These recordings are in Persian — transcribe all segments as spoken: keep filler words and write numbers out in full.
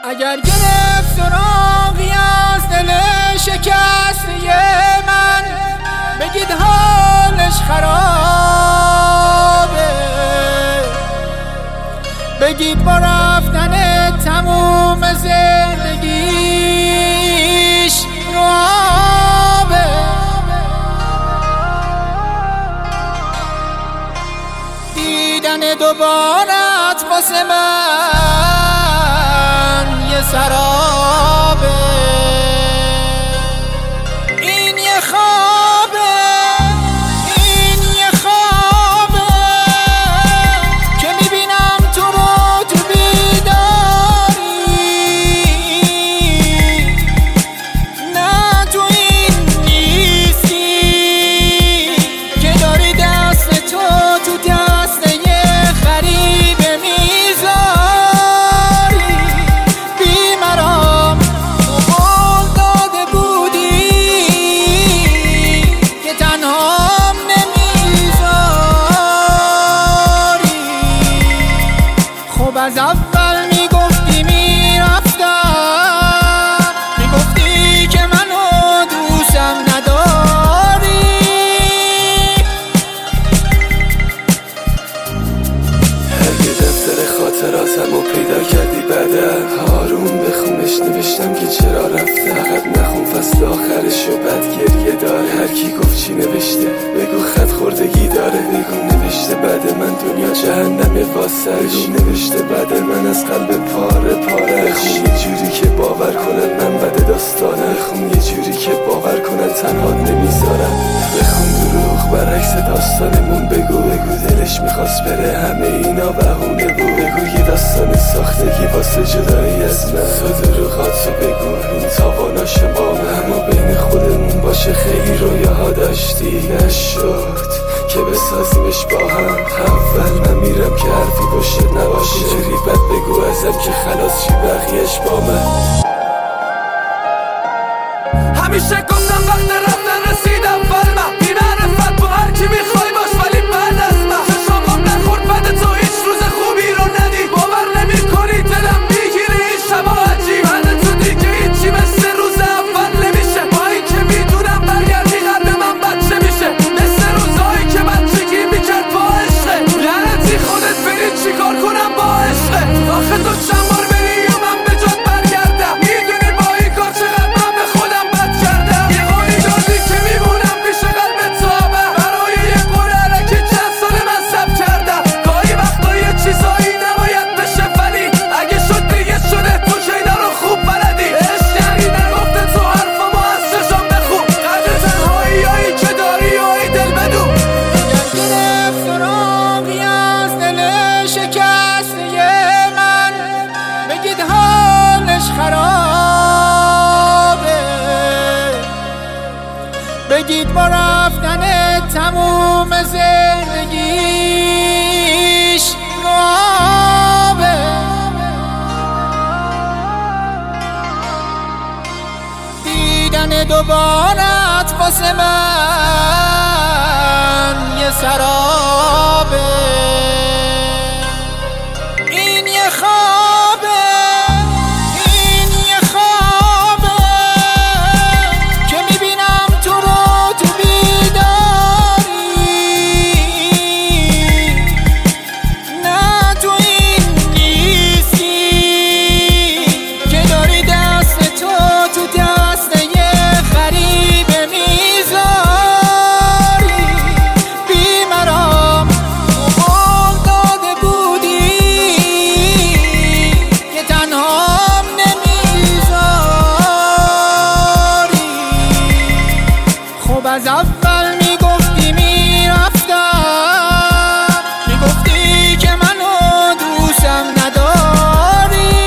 اگر گرفت سراغی از دل شکسته من، بگید حالش خرابه، بگید با رفتن تموم زندگیش رو آبه. دیدن دوبارت واسه من یه سرابه، این یه خوابه، این یه خوابه که میبینم تو رو تو بیداری، نه تو این نیستی که داری دست تو تو دست یه غریبه میذاری. بیمرام تو قول داده بودی که تنهام نمیذاری. خب از اول میگفتی میرفتم، میگفتی که منو دوستم نداری. اگه دفتر خاطراتمو پیدا کردی بعدم، هارون به خونش نوشتم که چرا رفته. فقط نخون فصل آخرشو بد گریه داره. هر کی گفت چی نوشته بگو خط خوردگی داره. بگو نوشته بعد من دنیا جهنمه واسش. بگو نوشته بعد من از قلب پاره پاره. بخون یه جوری که باور کنن من بد داستانه. بخون یه جوری که باور کنن تنها نمیذارم. بخون دروغ برعکس داستانمون. بگو بگو دلش میخواست بره همه اینا بهونه بود. بگو یه داستان ساختگی واسه جدایی از من. تو دروغاتو بگو این تاواناش بامه، اما بین خودمون باشه. خیلی رویاها داشتی نشد که بسازیمش با هم. اول من میرم که حرفی باشه نباشه. جوری بد بگو ازم که خلاص چی بقیهش با من. همیشه گفتم وقت رفتن رسیدم فلمه. بی معرفت با هر کی میخوای باش ولی بعد از من چشمام نخورد بعد تو هیچ روز خوبی رو ندی. باور نمی کنی دلم میگیره این شبا عجیب. بعد تو دیگه هیچی مثل روز اول نمیشه. با این که میدونم برگردی قلب من بچه میشه. مثل روزهایی که بچگی میکرد با عشقه. لعنتی خودت بری چیکار کنم با عشقه. آخه تو چند بار بری یا من به جات برگردم. میدونی با این کار چقدر من به خودم بد کردم. یه قولی دادی که میمونم پیش قلب تو ابد. برای یه قول علکی چند سال من سب کردم. گاهی وقتا یه چیزایی نباید بشه ولی اگه شد دیگه شده. تو شیدا رو خوب بلدی. عشق یعنی نگفته تو حرفامو از چشم بخون. قدر تنهایی هایی که داری و ای دل بدون. اگر گرفت سراغی از دل شکسته من، بگید حالش خرابه، بگید با رفتن تموم زندگیش رو آبه. دیدن دوبارت واسه من یه سرابه، این یه خوابه، این یه خوابه که میبینم تو رو تو بیداری، نه تو این نیستی که داری دست تو تو دست یه غریبه میذاری. بیمرام تو قول داده بودی که تنهام نمیذاری. خب از اول میگفتی میرفتم، میگفتی که منو دوستم نداری.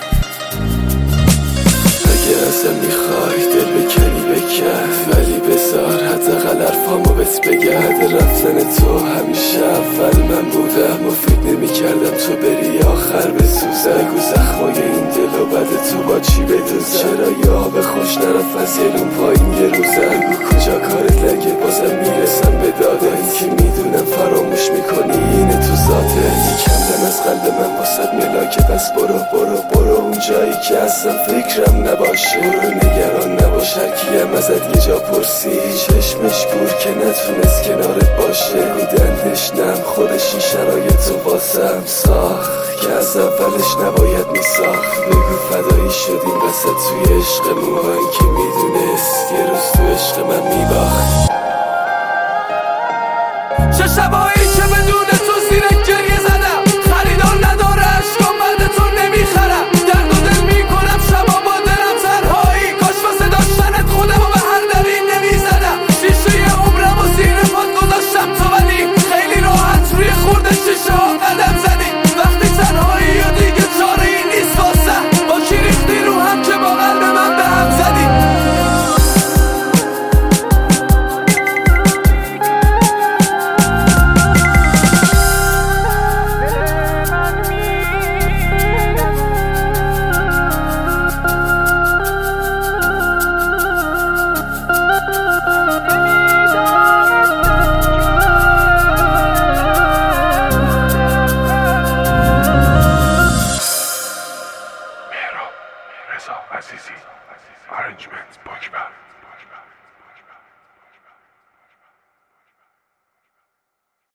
اگه ازم میخوای دل بکنی بکن، ولی به بگذار حداقل حرفامو بهت بگم. بعد رفتن تو همیشه اول من بودم و فکر نمی کردم تو بری آخر بسوزم. بگو زخمای این دل و بد تو با چی بدوزم؟ چرا یه آب خوش نرفت از یلون پایین یه روزم؟ بگو کجا کارت لگه بازم میرسم به داده. این که میدونم فراموش میکنی اینه تو ذاته. کندم از قلب من واسد ملاکه پس برو برو برو اون جایی که اصلا فکرم نباشه. برو نگران نباش هر کیم ازت یه جا پرسی. چشمش کور که نتونست کنارت باشه. بودندش نم خودش این شرایط تو واسم ساخت که از اولش نباید میساخت. بگو فدایی شدیم وسط توی عشقمون با این که میدونست یه روز تو عشق من میباخت. چه شبایی که بدون تو زیر گریه زدم. خریدار نداره عشقام بعد تو نمیخرم. درد و دل میکنم شبا با دلم تنهایی. کاش واسه داشتنت خودمو به هر دری نمیزدم. شیشه عمرم و زیر پات گذاشتم تو ولی خیلی راحت روی خورد شیشه ها قدم زدی. وقتی تنهایی و دیگه چاره ای نیست واسه با کی ریختی رو هم که با قلب من به هم زدی. عزیزی، arrangements باکبر.